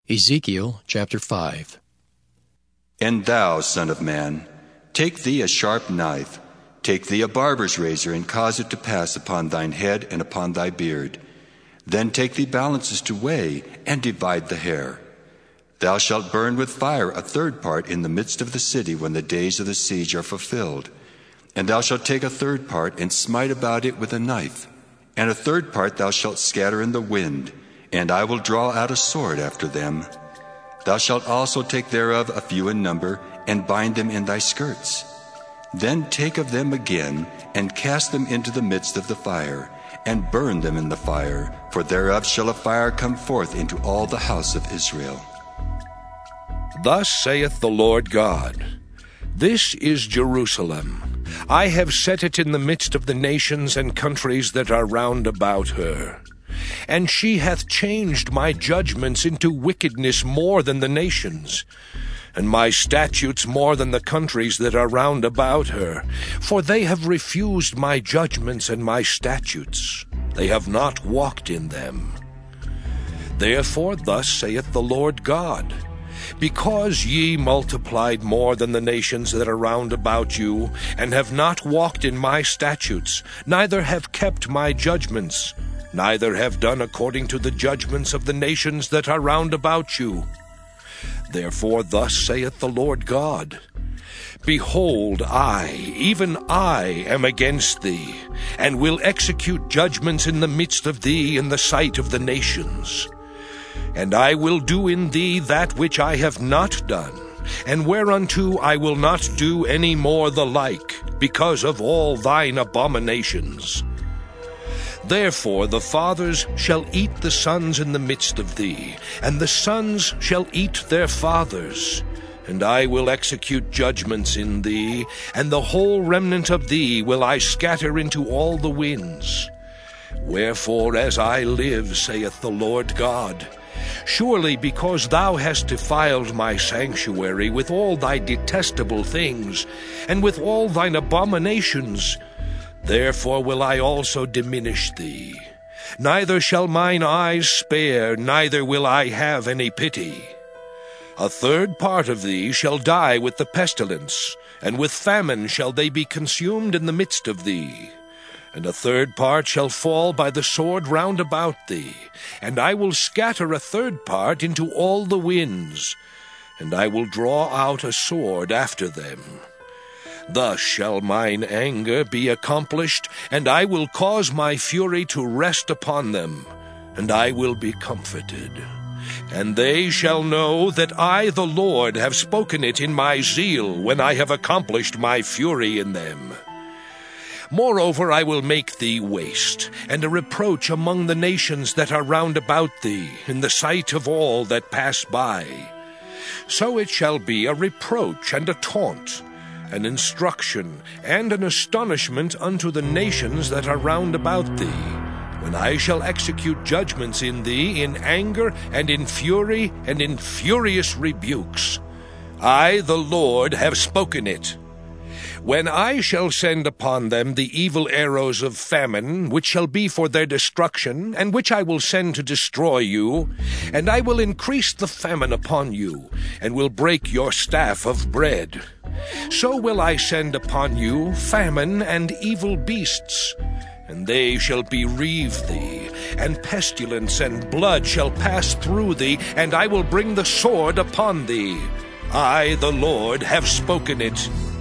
Ezekiel chapter 5. And thou, son of man, take thee a sharp knife, take thee a barber's razor, and cause it to pass upon thine head and upon thy beard. Then take thee balances to weigh, and divide the hair. Thou shalt burn with fire a third part in the midst of the city when the days of the siege are fulfilled. And thou shalt take a third part, and smite about it with a knife. And a third part thou shalt scatter in the wind, and I will draw out a sword after them. Thou shalt also take thereof a few in number, and bind them in thy skirts. Then take of them again, and cast them into the midst of the fire, and burn them in the fire, for thereof shall a fire come forth into all the house of Israel. Thus saith the Lord God, This is Jerusalem. I have set it in the midst of the nations and countries that are round about her. And she hath changed my judgments into wickedness more than the nations, and my statutes more than the countries that are round about her. For they have refused my judgments and my statutes. They have not walked in them. Therefore thus saith the Lord God, Because ye multiplied more than the nations that are round about you, and have not walked in my statutes, neither have kept my judgments, neither have done according to the judgments of the nations that are round about you. Therefore thus saith the Lord God, Behold, I, even I, am against thee, and will execute judgments in the midst of thee in the sight of the nations. And I will do in thee that which I have not done, and whereunto I will not do any more the like, because of all thine abominations. Therefore the fathers shall eat the sons in the midst of thee, and the sons shall eat their fathers. And I will execute judgments in thee, and the whole remnant of thee will I scatter into all the winds. Wherefore, as I live, saith the Lord God, Surely because thou hast defiled my sanctuary with all thy detestable things, and with all thine abominations, therefore will I also diminish thee. Neither shall mine eyes spare, neither will I have any pity. A third part of thee shall die with the pestilence, and with famine shall they be consumed in the midst of thee. And a third part shall fall by the sword round about thee, and I will scatter a third part into all the winds, and I will draw out a sword after them. Thus shall mine anger be accomplished, and I will cause my fury to rest upon them, and I will be comforted. And they shall know that I, the Lord, have spoken it in my zeal, when I have accomplished my fury in them. Moreover, I will make thee waste, and a reproach among the nations that are round about thee, in the sight of all that pass by. So it shall be a reproach and a taunt, an instruction and an astonishment unto the nations that are round about thee, when I shall execute judgments in thee in anger and in fury and in furious rebukes. I, the Lord, have spoken it. When I shall send upon them the evil arrows of famine, which shall be for their destruction, and which I will send to destroy you, and I will increase the famine upon you, and will break your staff of bread. So will I send upon you famine and evil beasts, and they shall bereave thee, and pestilence and blood shall pass through thee, and I will bring the sword upon thee. I, the Lord, have spoken it.